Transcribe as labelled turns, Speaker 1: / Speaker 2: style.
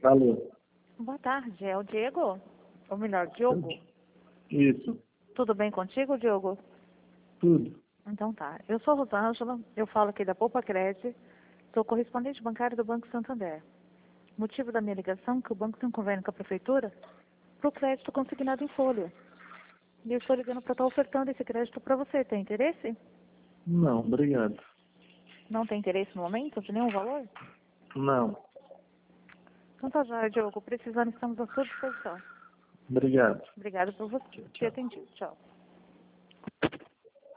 Speaker 1: Alô?
Speaker 2: Boa tarde, é o Diego? Ou melhor, Diogo?
Speaker 1: Isso,
Speaker 2: Tudo bem contigo, Diogo?
Speaker 1: tudo.
Speaker 2: Então tá. Eu sou a Rosângela, eu falo aqui da Poupa Crédito, sou correspondente bancário do Banco Santander. Motivo da minha ligação é que o banco tem um convênio com a prefeitura para o crédito consignado em folha. E eu estou ligando para estar ofertando esse crédito para você. Tem interesse?
Speaker 1: Não, obrigado.
Speaker 2: Não tem interesse no momento? De nenhum valor?
Speaker 1: Não,
Speaker 2: Então tá já, Diogo. Precisando, estamos à sua disposição.
Speaker 1: obrigado.
Speaker 2: Obrigada por você ter
Speaker 1: Tchau.
Speaker 2: atendido. Tchau.